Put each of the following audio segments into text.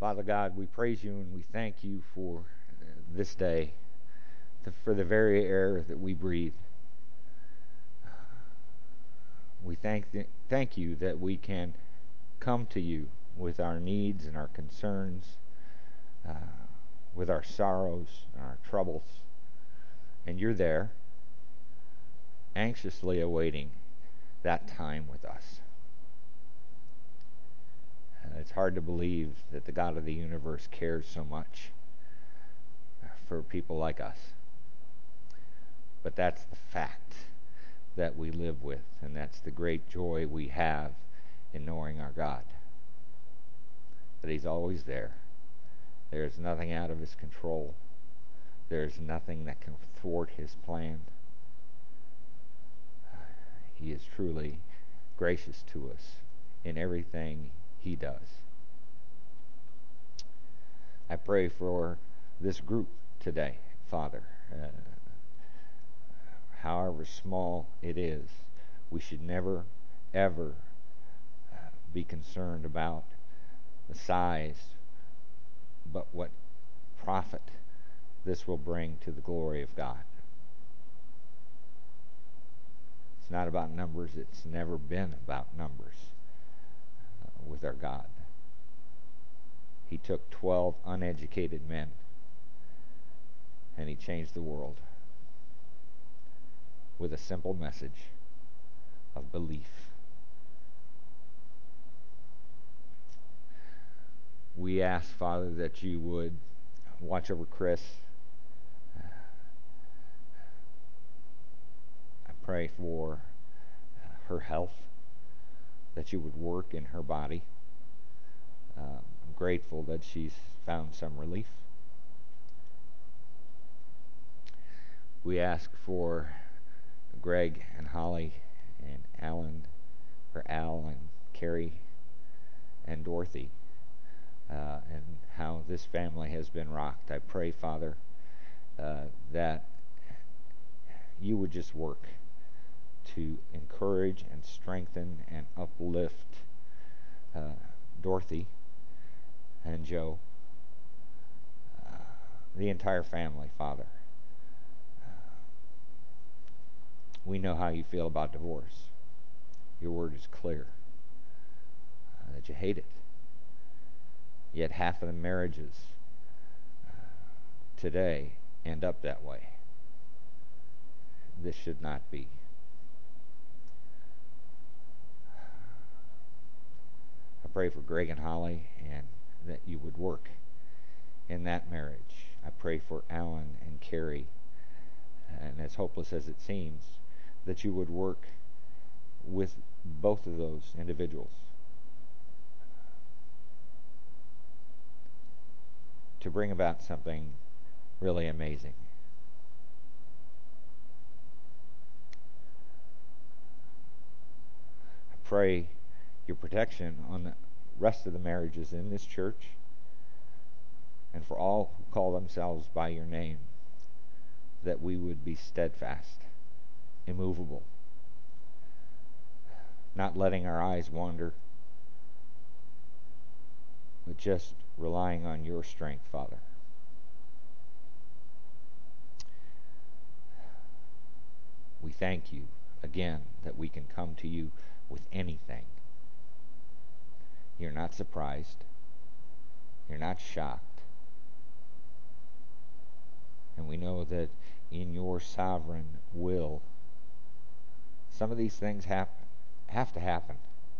Father God, we praise you and we thank you for this day, for the very air that we breathe. We thank you that we can come to you with our needs and our concerns, uh, with our sorrows and our troubles. And you're there, anxiously awaiting that time with us. It's hard to believe that the God of the universe cares so much for people like us. But that's the fact that we live with, and that's the great joy we have in knowing our God. That He's always there. There's nothing out of His control. There's nothing that can thwart His plan. He is truly gracious to us in everything He does. I pray for this group today, Father. However small it is, we should never, ever be concerned about the size, but what profit this will bring to the glory of God. It's not about numbers. It's never been about numbers with our God. He took 12 uneducated men and He changed the world with a simple message of belief. We ask, Father, that you would watch over Chris. I pray for her health, that you would work in her body. I'm grateful that she's found some relief. We ask for Greg and Holly and Alan, or Al and Carrie and Dorothy, and how this family has been rocked. I pray, Father, that you would just work to encourage and strengthen and uplift Dorothy and Joe, the entire family, Father. We know how you feel about divorce. Your word is clear, that you hate it. Yet half of the marriages today end up that way. This should not be. I pray for Greg and Holly, and that you would work in that marriage. I pray for Alan and Carrie, and as hopeless as it seems, that you would work with both of those individuals to bring about something really amazing. I pray your protection on the rest of the marriages in this church, and for all who call themselves by your name, that we would be steadfast, immovable, not letting our eyes wander, but just relying on your strength, Father. We thank you again that we can come to you with anything. You're not surprised. You're not shocked. And we know that in your sovereign will, some of these things have to happen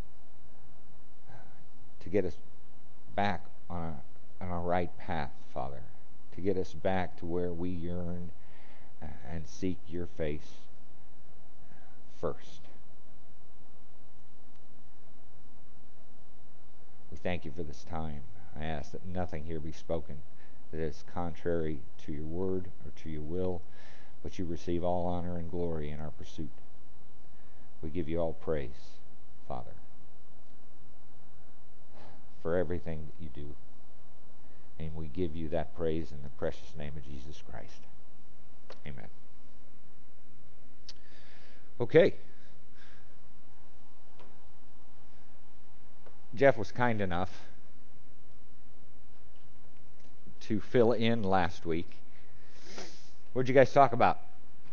to get us back on a right path, Father, to get us back to where we yearn and seek your face first. We thank you for this time. I ask that nothing here be spoken that is contrary to your word or to your will, but you receive all honor and glory in our pursuit. We give you all praise, Father, for everything that you do. And we give you that praise in the precious name of Jesus Christ. Amen. Okay. Jeff was kind enough to fill in last week. What did you guys talk about?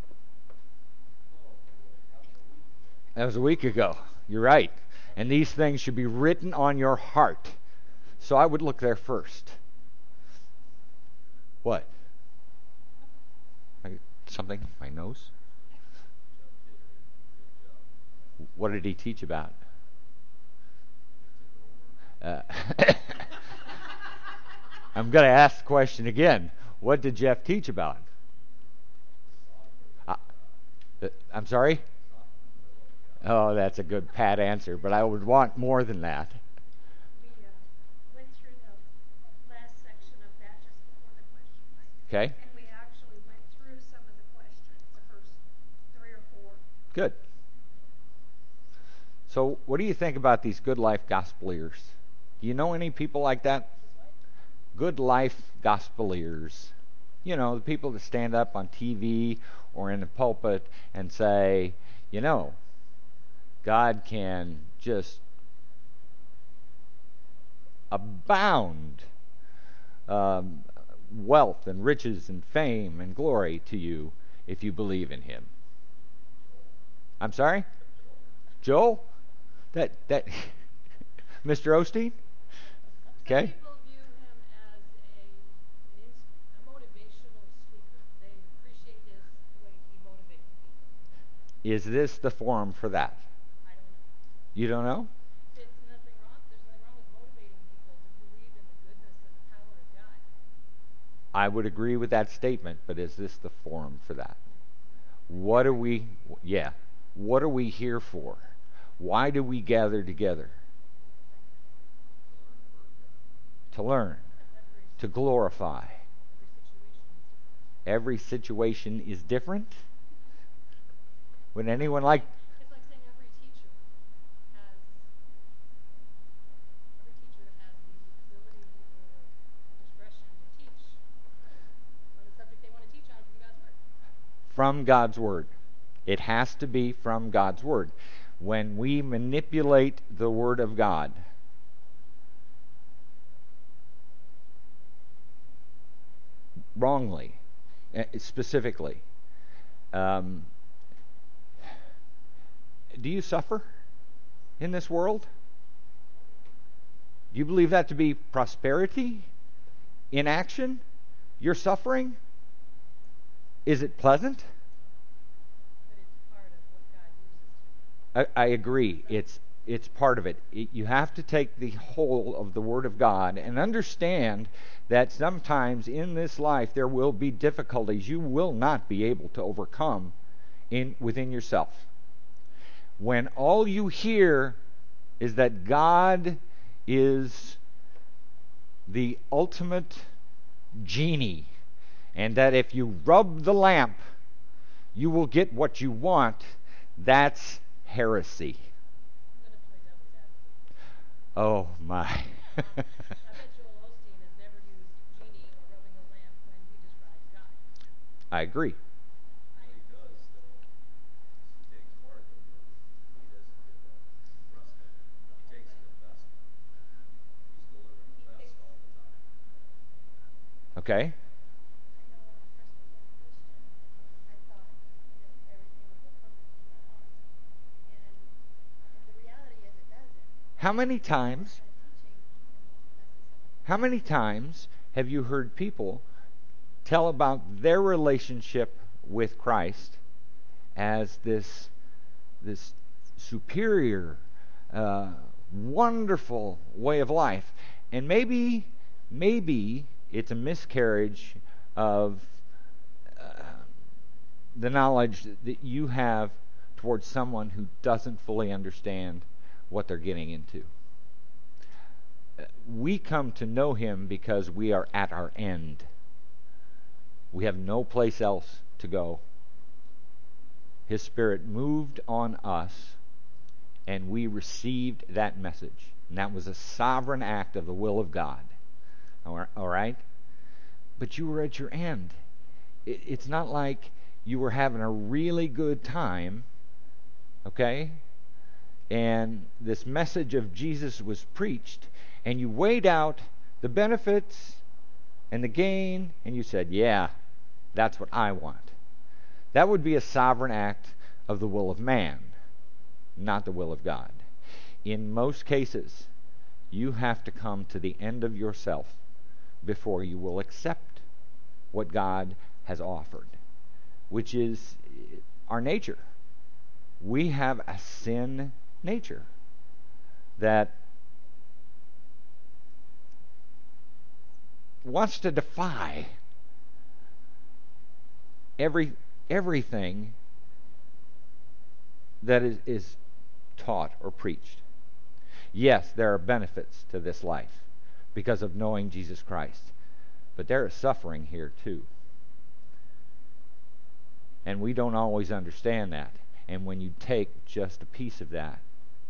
That was a week ago. You're right. And these things should be written on your heart. So I would look there first. What? Something? My nose? What did he teach about? I'm going to ask the question again. What did Jeff teach about? Uh, I'm sorry? Oh, that's a good pat answer, but I would want more than that. We went through the last section of that just before the questions. Okay. And we actually went through some of the questions, the first 3 or 4. Good. So, what do you think about these Good Life Gospeliers? Do you know any people like that? Good Life Gospeliers. You know, the people that stand up on TV or in the pulpit and say, you know, God can just abound wealth and riches and fame and glory to you if you believe in Him. I'm sorry? Joel? That Mr. Osteen? Okay. Some people view him as a motivational speaker. They appreciate the way he motivates people. Is this the forum for that? I don't know. You don't know? There's nothing wrong with motivating people to believe in the goodness and the power of God. I would agree with that statement, but is this the forum for that? What are we here for? Why do we gather together? To learn, to glorify. Every situation is different. Would anyone like? It's like saying every teacher has the ability or discretion to teach on the subject they want to teach on from God's Word. From God's Word. It has to be from God's Word. When we manipulate the Word of God, wrongly, specifically, do you suffer in this world? Do you believe that to be prosperity in action? You're suffering? Is it pleasant? But it's part of what God uses to. I agree. It's part of it. You have to take the whole of the Word of God and understand that sometimes in this life there will be difficulties you will not be able to overcome within yourself. When all you hear is that God is the ultimate genie, and that if you rub the lamp, you will get what you want, that's heresy. I'm going to play devil's advocate. Oh, my. I bet Joel Osteen has never used genie or rubbing a lamp when he describes God. I agree. He does, though. He takes part of it. He doesn't give the rest of it. He takes the best. He's delivering the best all the time. Okay. I know when I first became a Christian, I thought that everything would go perfect from then on. And the reality is it doesn't. How many Most times of that teaching is necessary. how many times have you heard people tell about their relationship with Christ as this superior, wonderful way of life, and maybe it's a miscarriage of uh, the knowledge that you have towards someone who doesn't fully understand what they're getting into. We come to know Him because we are at our end. We have no place else to go. His Spirit moved on us, and we received that message. And that was a sovereign act of the will of God. All right? But you were at your end. It's not like you were having a really good time, okay? And this message of Jesus was preached, and you weighed out the benefits and the gain, and you said, yeah, that's what I want. That would be a sovereign act of the will of man, not the will of God. In most cases, you have to come to the end of yourself before you will accept what God has offered, which is our nature. We have a sin nature that wants to defy everything that is taught or preached. Yes, there are benefits to this life because of knowing Jesus Christ, but there is suffering here too. And we don't always understand that. And when you take just a piece of that,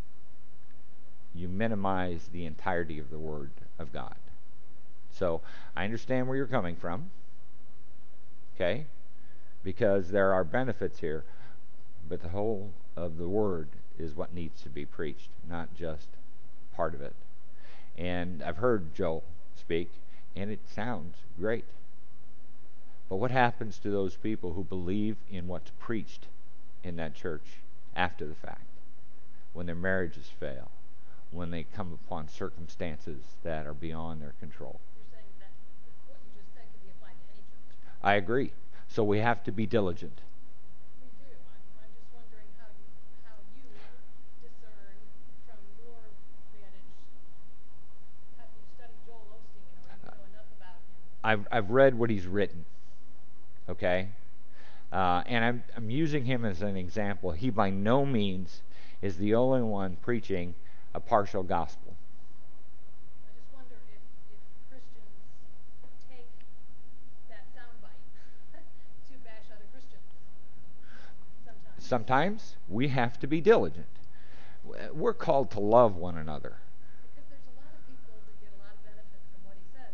you minimize the entirety of the Word of God. So I understand where you're coming from, okay? Because there are benefits here, but the whole of the Word is what needs to be preached, not just part of it. And I've heard Joel speak, and it sounds great. But what happens to those people who believe in what's preached in that church after the fact? When their marriages fail, when they come upon circumstances that are beyond their control. You're saying that what you just said could be applied to any church. I agree. So we have to be diligent. We do. I'm just wondering how you discern from your vantage. Have you studied Joel Osteen, or you know enough about him? I've read what he's written. Okay? And I'm using him as an example. He by no means is the only one preaching a partial gospel. I just wonder if Christians take that soundbite to bash other Christians sometimes. Sometimes we have to be diligent. We're called to love one another. Because there's a lot of people that get a lot of benefit from what he says,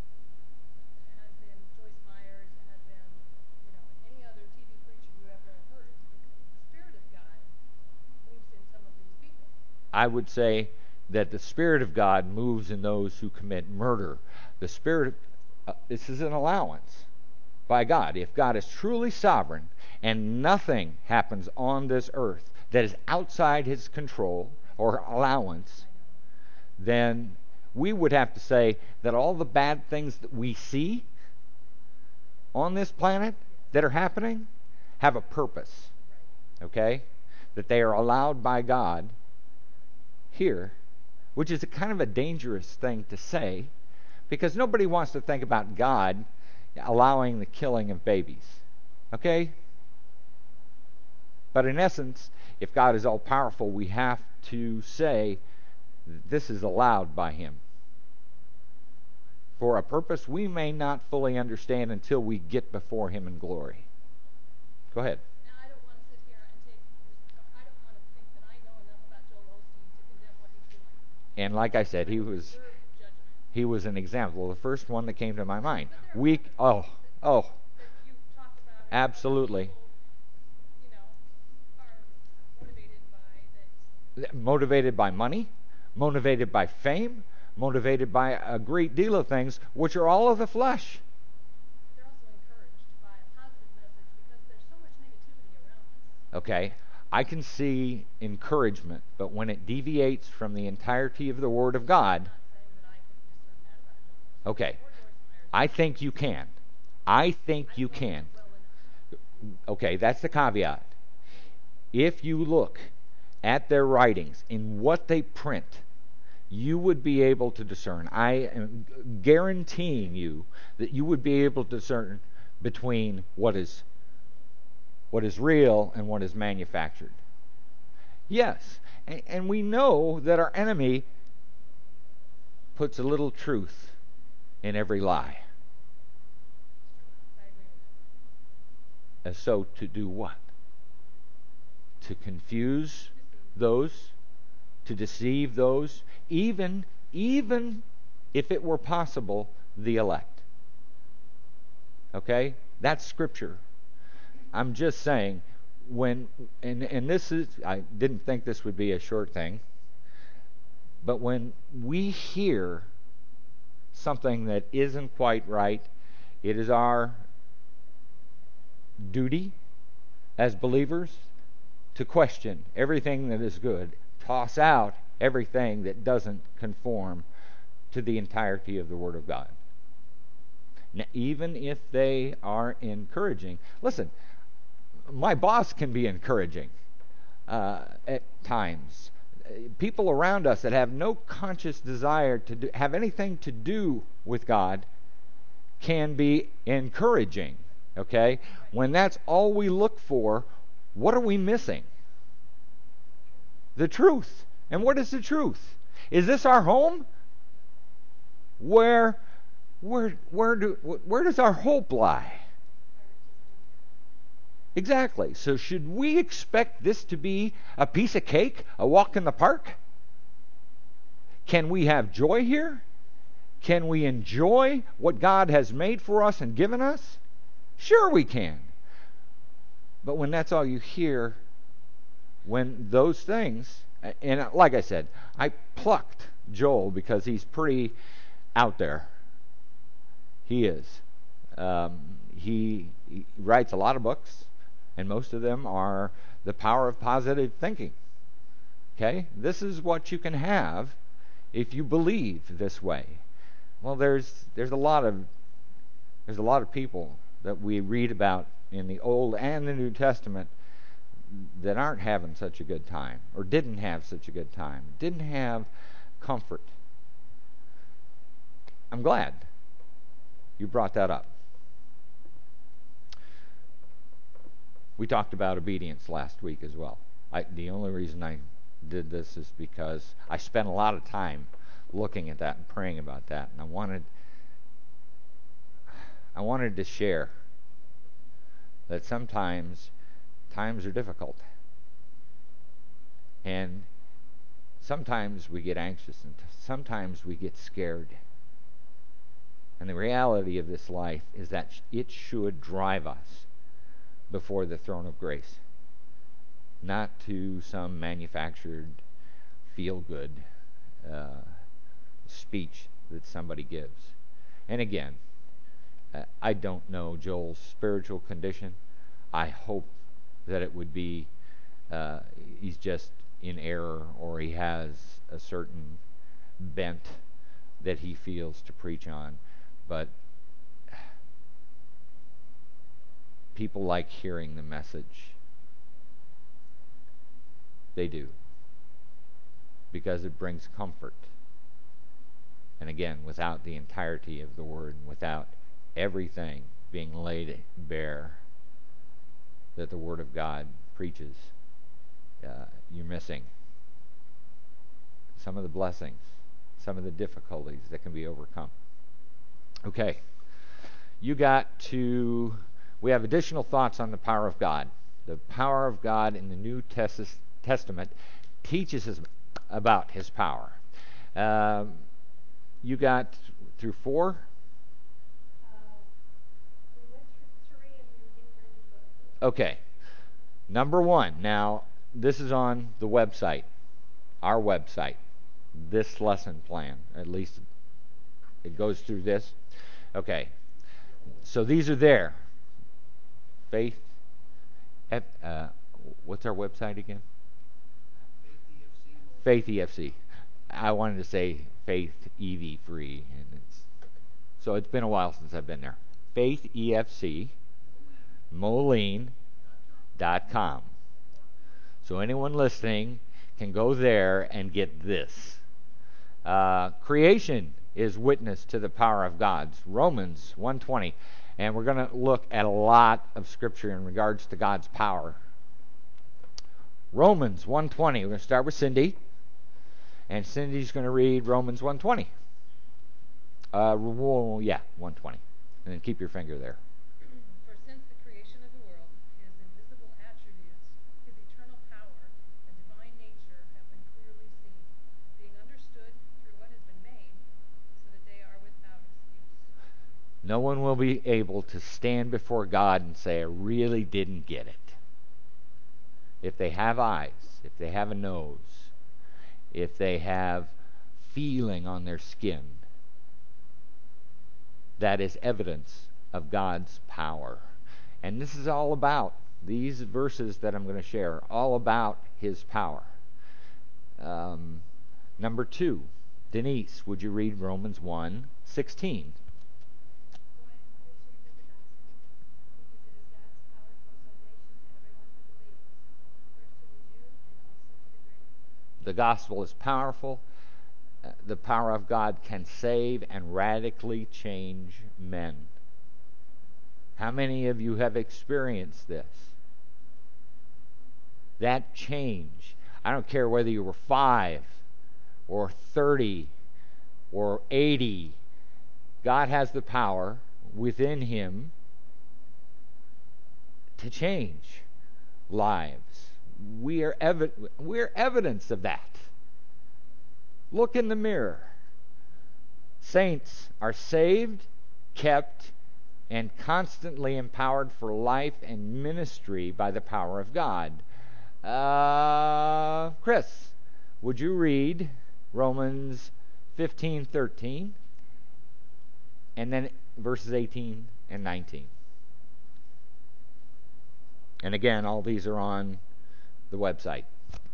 as in Joyce Myers, as in, any other TV preacher you ever heard. The Spirit of God moves in some of these people. I would say that the Spirit of God moves in those who commit murder. The Spirit, this is an allowance by God. If God is truly sovereign and nothing happens on this earth that is outside his control or allowance, then we would have to say that all the bad things that we see on this planet that are happening have a purpose. Okay? That they are allowed by God here, which is a kind of a dangerous thing to say, because nobody wants to think about God allowing the killing of babies. Okay? But in essence, if God is all powerful, we have to say this is allowed by him for a purpose we may not fully understand until we get before him in glory. Go ahead. Now, I don't want to sit here and I don't want to think that I know enough about Joel Osteen to condemn what he's doing. And like I said, I don't deserve judgment. he was an example, the first one that came to my mind. But there are other things Oh, that you talked about, and absolutely. people, are motivated by that. Motivated by money, motivated by fame, motivated by a great deal of things, which are all of the flesh. They're also encouraged by a positive message because there's so much negativity around us. Okay, I can see encouragement, but when it deviates from the entirety of the Word of God, I'm not saying that I can discern that about Joel Osteen okay, or Joyce Myers. I think you can. I think I you don't know can. well enough. Okay, that's the caveat. If you look at their writings, in what they print, you would be able to discern. I am guaranteeing you that you would be able to discern between what is real and what is manufactured. Yes, and we know that our enemy puts a little truth in every lie. I agree with that. And so to do what? To confuse those, to deceive those, even if it were possible, the elect. Okay? That's scripture. I'm just saying, and this is, I didn't think this would be a short thing, but when we hear something that isn't quite right, it is our duty as believers to question everything that is good, toss out everything that doesn't conform to the entirety of the Word of God. Now, even if they are encouraging, listen, my boss can be encouraging at times. People around us that have no conscious desire to have anything to do with God can be encouraging. Okay? When that's all we look for, what are we missing? The truth. And what is the truth? Is this our home? Where does our hope lie? Exactly. So should we expect this to be a piece of cake, a walk in the park? Can we have joy here? Can we enjoy what God has made for us and given us? Sure we can. But when that's all you hear, when those things, and like I said, I plucked Joel because he's pretty out there. He is. He writes a lot of books, and most of them are the power of positive thinking. Okay? This is what you can have if you believe this way. Well, there's a lot of people that we read about in the Old and the New Testament that aren't having such a good time, or didn't have such a good time, didn't have comfort. I'm glad you brought that up. We talked about obedience last week as well. The only reason I did this is because I spent a lot of time looking at that and praying about that, and I wanted to share that sometimes times are difficult, and sometimes we get anxious, and sometimes we get scared. And the reality of this life is that it should drive us before the throne of grace, not to some manufactured feel-good speech that somebody gives. And again, I don't know Joel's spiritual condition. I hope that it would be he's just in error, or he has a certain bent that he feels to preach on. But people like hearing the message. They do. Because it brings comfort. And again, without the entirety of the Word, and without everything being laid bare that the Word of God preaches, you're missing some of the blessings, some of the difficulties that can be overcome. Okay. We have additional thoughts on the power of God. The power of God in the New Testament teaches us about His power. You got through 4? We went through 3 and we were getting ready to go to 4. Okay. Number 1. Now, this is on the website, our website, this lesson plan. At least it goes through this. Okay. So these are there. Faith. What's our website again? Faith EFC. I wanted to say Faith EV Free, and so it's been a while since I've been there. Faith EFC Moline.com. So anyone listening can go there and get this. Creation is witness to the power of God. Romans 1:20. And we're going to look at a lot of Scripture in regards to God's power. Romans 1:20. We're going to start with Cindy. And Cindy's going to read Romans 1:20. 1:20. And then keep your finger there. For since the creation of the world, his invisible attributes, his eternal power, and divine nature have been clearly seen, being understood through what has been made, so that they are without excuse. No one will be able to stand before God and say, I really didn't get it. If they have eyes, if they have a nose, if they have feeling on their skin, that is evidence of God's power. And this is all about, these verses that I'm going to share, all about his power. Number 2, Denise, would you read Romans 1:16? The gospel is powerful. The power of God can save and radically change men. How many of you have experienced this? That change. I don't care whether you were 5 or 30 or 80. God has the power within him to change lives. We're evidence of that. Look in the mirror. Saints are saved, kept, and constantly empowered for life and ministry by the power of God. Chris, would you read Romans 15:13 and then verses 18 and 19? And again, all these are on the website.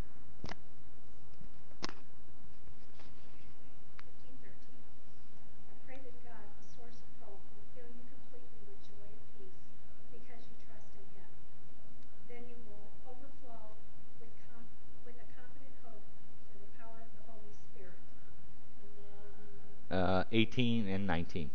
15:13. I pray that God, the source of hope, will fill you completely with joy and peace because you trust in him. Then you will overflow with a confident hope through the power of the Holy Spirit. And then 18 and 19.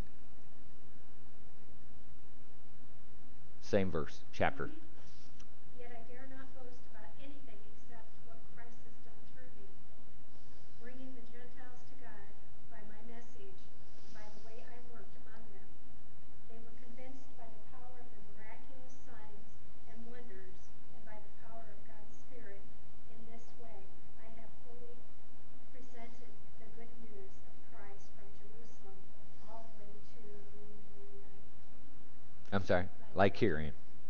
Same verse, chapter. Yet I dare not boast about anything except what Christ has done through me, bringing the Gentiles to God by my message and by the way I worked among them. They were convinced by the power of the miraculous signs and wonders and by the power of God's Spirit. In this way, I have fully presented the good news of Christ from Jerusalem all the way to I'm sorry, Lycaon.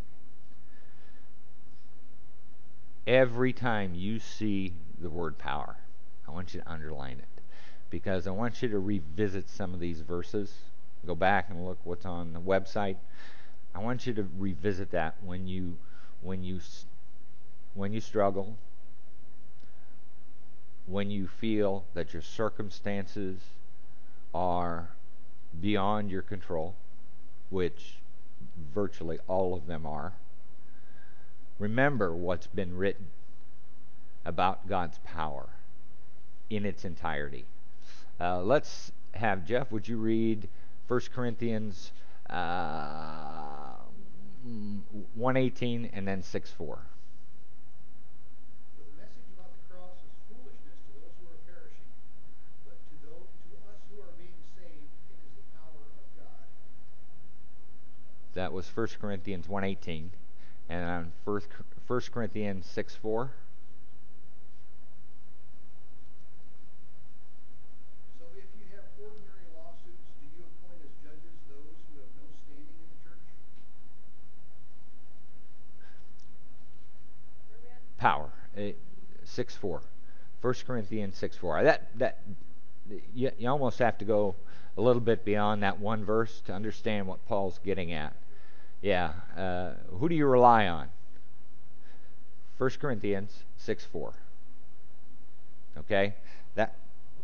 Every time you see the word power, I want you to underline it because I want you to revisit some of these verses. Go back and look what's on the website. I want you to revisit that when you struggle, when you feel that your circumstances are beyond your control, which virtually all of them are. Remember what's been written about God's power in its entirety. Let's have Jeff, would you read 1 Corinthians 1:18 and then 6:4? For the message about the cross is foolishness to those who are perishing, but to us who are being saved, it is the power of God. That was 1 Corinthians 1:18. And on 1 Corinthians 6:4. So if you have ordinary lawsuits, do you appoint as judges those who have no standing in the church? Where we at? Power. 6:4. 1 Corinthians 6:4. That you almost have to go a little bit beyond that one verse to understand what Paul's getting at. Yeah. Who do you rely on? 1 Corinthians 6:4. Okay? That.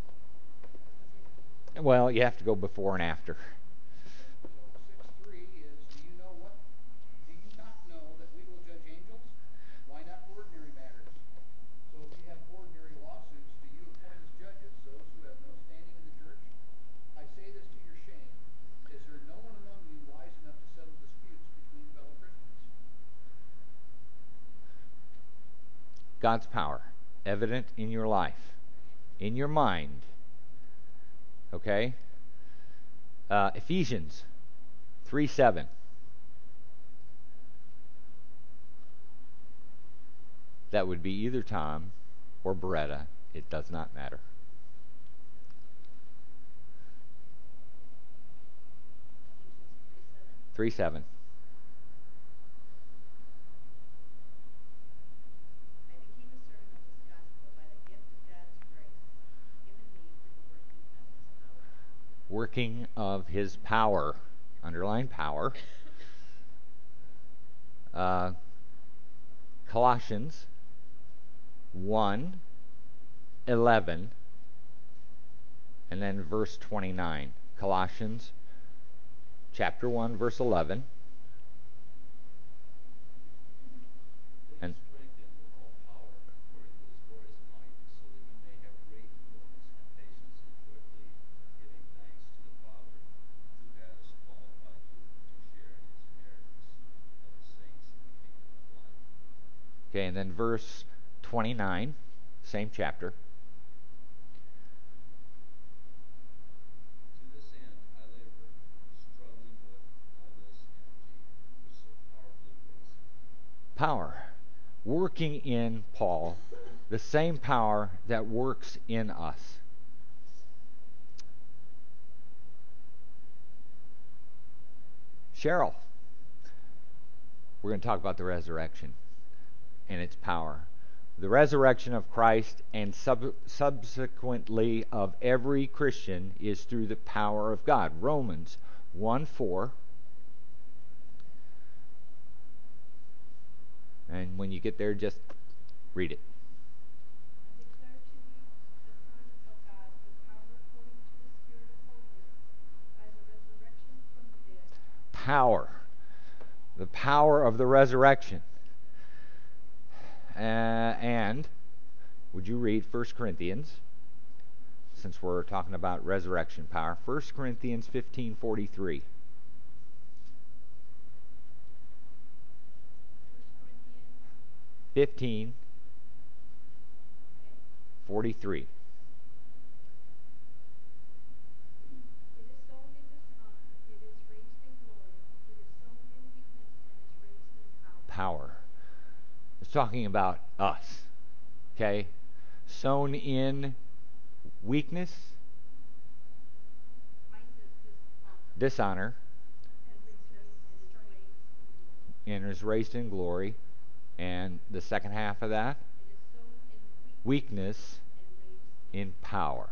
Well, you have to go before and after. So 6:3 is, do you not know that we will judge angels? Why not ordinary matters? So if you have ordinary lawsuits, do you appoint as judges those who have no standing in the church? I say this to your shame. Is there no one among you wise enough to settle disputes between fellow Christians? God's power evident in your life, in your mind. Okay? Ephesians 3:7. That would be either Tom or Beretta. It does not matter. Ephesians 3:7. 3:7. I became a servant of this gospel by the gift of God's grace given me through the working of his power. Working of his power. underline power. Colossians 1:11, and then verse 29. Colossians chapter 1, verse 11. And Being strengthened with all power according to his glorious might, so that you may have great endurance and patience, and joyfully giving thanks to the Father, who has qualified you to share in his inheritance of the saints in the kingdom of light. Okay, and then verse 29, same chapter. To this end I labor, struggling with all this energy, which so powerfully works in me. Power. Working in Paul, the same power that works in us. Cheryl, we're going to talk about the resurrection and its power. The resurrection of Christ and subsequently of every Christian is through the power of God. Romans 1:4. And when you get there, just read it. I declare to you the Son of God with power according to the Spirit of holiness by the resurrection from the dead. Power. The power of the resurrection. And would you read 1 Corinthians, since we're talking about resurrection power? 1 Corinthians 15:43. 1 Corinthians 15:43. It is sown in dishonor, it is raised in glory. It is sown in weakness, and is raised in power. Power. It's talking about us. Okay? Sown in weakness, Mine says dishonor, and and is raised in glory. And the second half of that, it is sown in weakness and raised in power.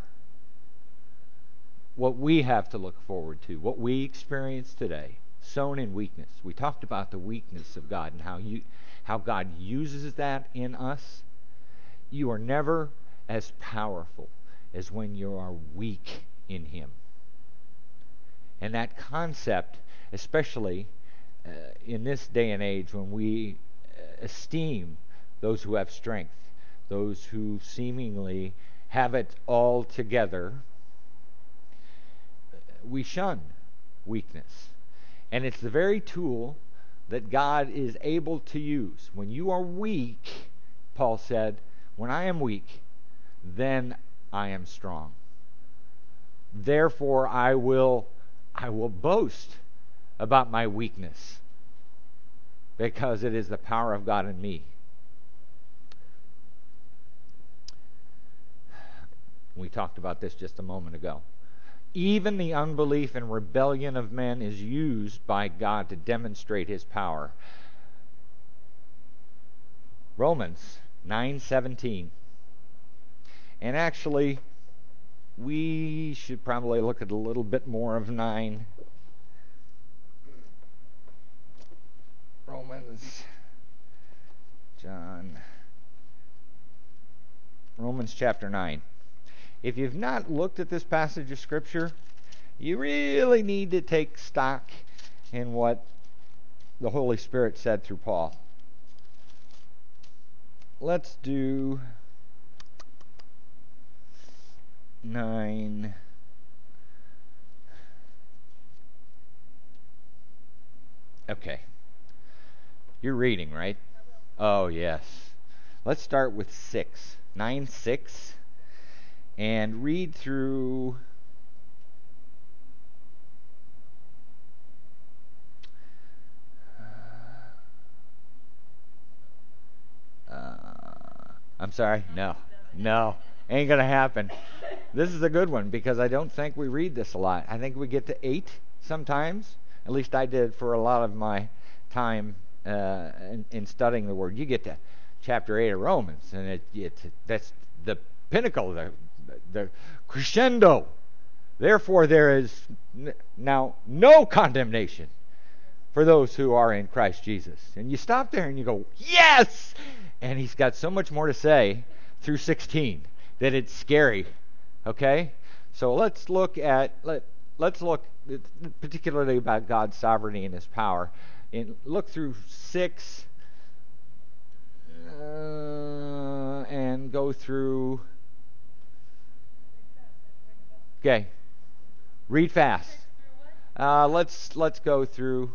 What we have to look forward to, what we experience today, sown in weakness. We talked about the weakness of God and how God uses that in us. You are never as powerful as when you are weak in Him. And that concept, especially in this day and age when we esteem those who have strength, those who seemingly have it all together, we shun weakness. And it's the very tool that God is able to use. When you are weak, Paul said, when I am weak, then I am strong. Therefore I will boast about my weakness, because it is the power of God in me. We talked about this just a moment ago. Even the unbelief and rebellion of men is used by God to demonstrate His power. Romans 9:17. And actually, we should probably look at a little bit more of 9. Romans chapter 9. If you've not looked at this passage of Scripture, you really need to take stock in what the Holy Spirit said through Paul. Let's do 9. Okay. You're reading, right? Oh, yes. Let's start with 6. 9:6. And read through I'm sorry? No. Ain't going to happen. This is a good one because I don't think we read this a lot. I think we get to 8 sometimes. At least I did for a lot of my time in studying the Word. You get to chapter 8 of Romans, and that's the pinnacle, the crescendo Therefore, there is now no condemnation for those who are in Christ Jesus. And you stop there and you go, yes! And he's got so much more to say through 16 that it's scary. Okay? So let's look particularly about God's sovereignty and his power. And look through 6 and go through. Okay. Read fast. 6 through what? Let's go through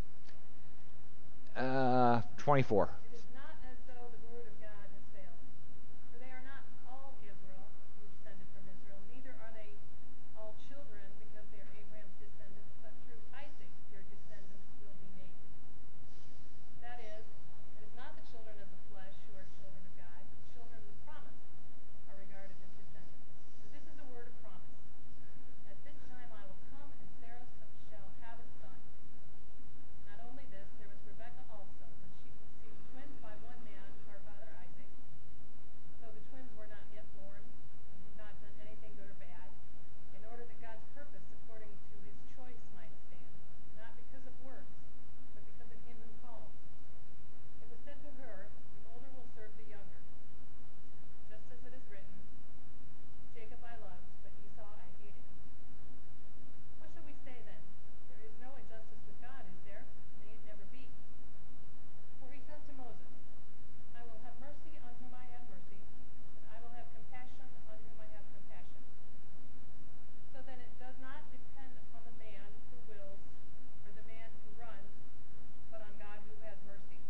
24. It is not as though the word of God has failed. For they are not all Israel who descended from Israel, neither are they all children because they are Abraham's descendants, but through Isaac your descendants will be named. That is, it is not the children of the flesh who are children of God, but the children of the promise are regarded as descendants. For this is a word of promise. At this time I will come, and Sarah shall have a son. Not only this, there was Rebekah also, when she conceived twins by one man, our father Isaac. So the twins were not yet born, and had not done anything good or bad, in order that God's purpose according to his choice might stand, not because of works, but because of him who calls. It was said to her, the older will serve the younger. Just as it is written, Jacob I loved, but Esau I hated. What shall we say then? There is no injustice with God, is there? May it never be. For he says to Moses, I will have mercy on whom I have mercy, and I will have compassion on whom I have compassion. So then it does not depend on the man who wills, or the man who runs, but on God who has mercy.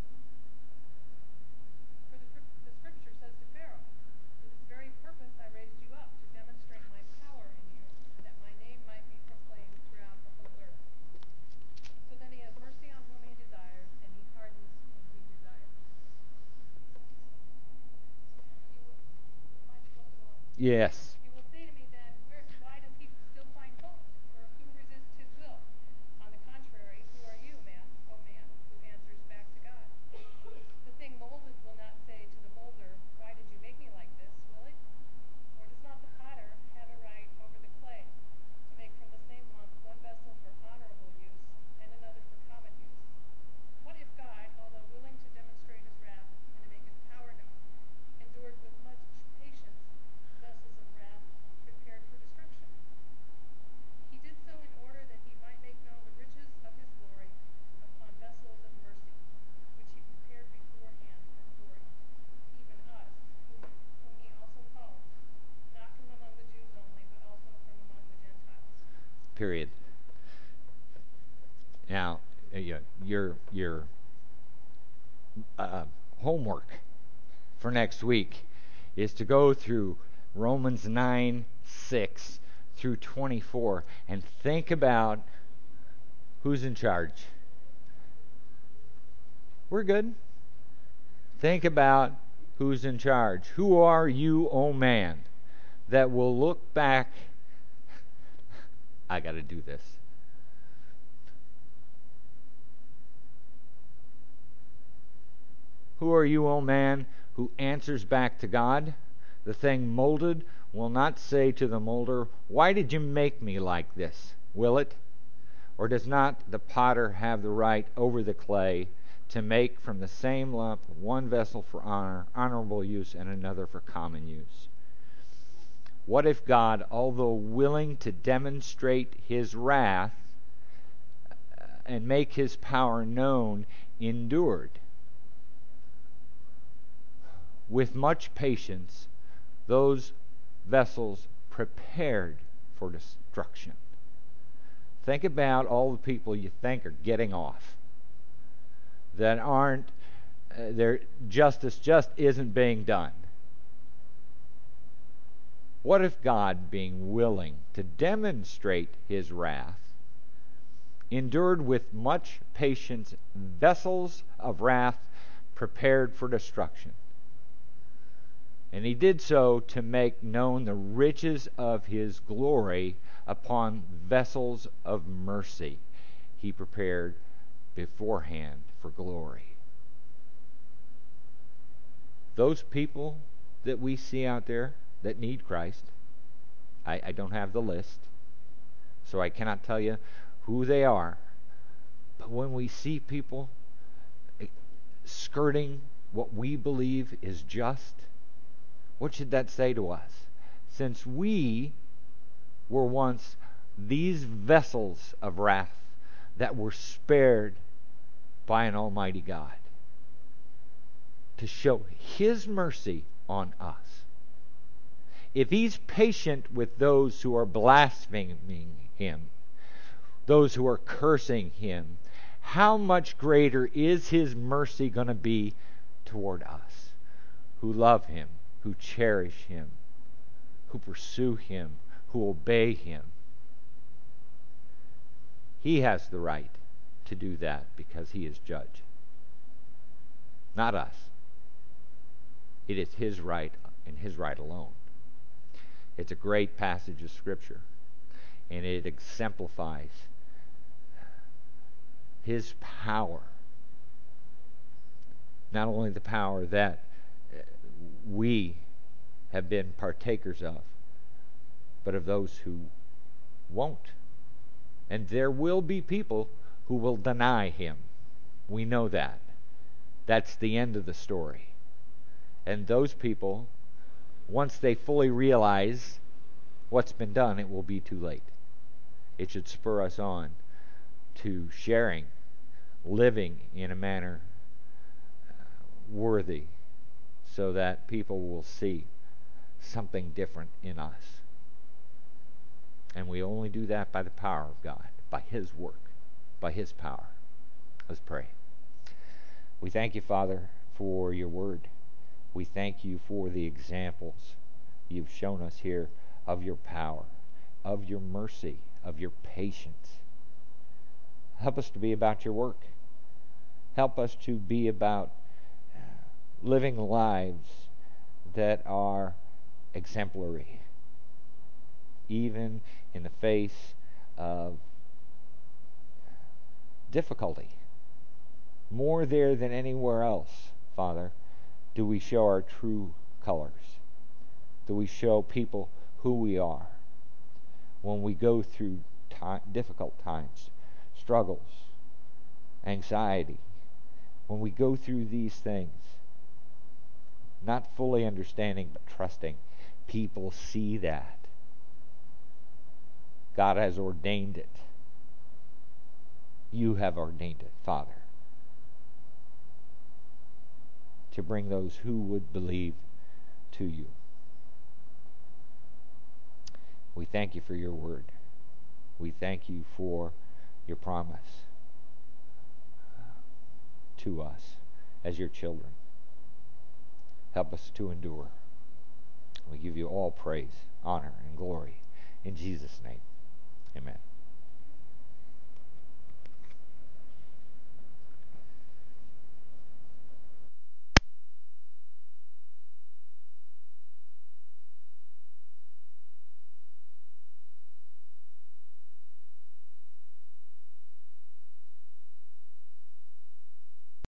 For the scripture says to Pharaoh, for this very purpose I raised you up, to demonstrate my power in you, that my name might be proclaimed throughout the whole earth. So then he has mercy on whom he desires, and he pardons whom he desires. Am I supposed to go on? Yes. You will say to me then, why does he still find fault? Or who resists his will? On the contrary, who are you, man, O man, who answers back to God? The thing molded will not say to the molder, why did you make me like this, will it? Or does not the potter have a right over the clay, to make from the same lump one vessel for honorable use, and another for common use? What if God, although willing to demonstrate his wrath, and to make his power known, endured with much patience vessels of wrath prepared for destruction? He did so in order that he might make known the riches of his glory upon vessels of mercy, which he prepared beforehand for glory, even us, whom he also called, not from among the Jews only, but also from among the Gentiles. Period. Now, your homework for next week is to go through Romans 9:6 through 24 and think about who's in charge. We're good. Think about who's in charge. Who are you, oh man, that will look back? I got to do this. Who are you, O man, who answers back to God? The thing molded will not say to the molder, why did you make me like this? Will it? Or does not the potter have the right over the clay to make from the same lump one vessel for honorable use, and another for common use? What if God, although willing to demonstrate his wrath and make his power known, endured with much patience those vessels prepared for destruction? Think about all the people you think are getting off, that aren't, their justice just isn't being done. What if God, being willing to demonstrate his wrath, endured with much patience vessels of wrath prepared for destruction? And he did so to make known the riches of his glory upon vessels of mercy he prepared beforehand for glory. Those people that we see out there that need Christ, I don't have the list, so I cannot tell you who they are. But when we see people skirting what we believe is just, what should that say to us? Since we were once these vessels of wrath that were spared by an almighty God to show His mercy on us. If He's patient with those who are blaspheming Him, those who are cursing Him, how much greater is His mercy going to be toward us who love Him, who cherish Him, who pursue Him, who obey Him? He has the right to do that because He is judge, not us. It is His right and His right alone. It's a great passage of Scripture, and it exemplifies His power. Not only the power that we have been partakers of, but of those who won't. And there will be people who will deny Him. We know that. That's the end of the story. And those people, once they fully realize what's been done, it will be too late. It should spur us on to sharing, living in a manner worthy, so that people will see something different in us. And we only do that by the power of God, by His work, by His power. Let's pray. We thank you, Father, for your word. We thank you for the examples you've shown us here of your power, of your mercy, of your patience. Help us to be about your work. Help us to be about living lives that are exemplary, even in the face of difficulty. More there than anywhere else, Father, do we show our true colors. Do we show people who we are when we go through difficult times, struggles, anxiety. When we go through these things, not fully understanding but trusting, people see that. God has ordained it. You have ordained it, Father, to bring those who would believe to you. We thank you for your word. We thank you for your promise to us as your children. Help us to endure. We give you all praise, honor, and glory. In Jesus' name, amen.